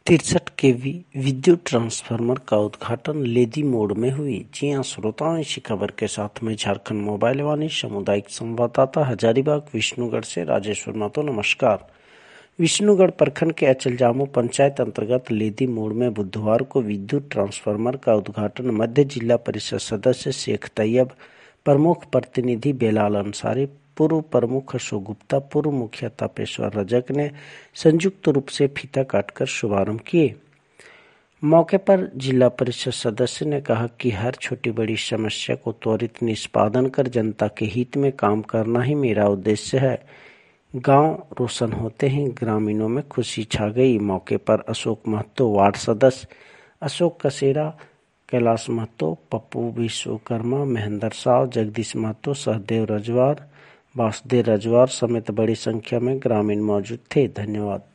63 केवी विद्युत ट्रांसफार्मर का उद्घाटन लेदी मोड़ में हुई। जी हां श्रोताओं, इसी खबर के साथ में झारखंड मोबाइल वाणी सामुदायिक संवाददाता हजारीबाग विष्णुगढ़ से राजेश्वर महतो। नमस्कार। विष्णुगढ़ प्रखंड के अचलजामू पंचायत अंतर्गत लेदी मोड़ में बुधवार को विद्युत ट्रांसफार्मर का उद्घाटन मध्य जिला परिषद सदस्य शेख तैयब, प्रमुख प्रतिनिधि बेलाल अंसारी, पूर्व प्रमुख अशोक गुप्ता, पूर्व मुखिया तापेश्वर रजक ने संयुक्त रूप से फीता काटकर शुभारंभ किए। मौके पर जिला परिषद सदस्य ने कहा कि हर छोटी बड़ी समस्या को त्वरित निष्पादन कर जनता के हित में काम करना ही मेरा उद्देश्य है। गांव रोशन होते ही ग्रामीणों में खुशी छा गई। मौके पर अशोक महतो, वार्ड सदस्य अशोक कसेरा, कैलाश महतो, पप्पू विश्वकर्मा, महेंद्र साव, जगदीश महतो, सहदेव रजवार, वासुदेव रजवार समेत बड़ी संख्या में ग्रामीण मौजूद थे। धन्यवाद।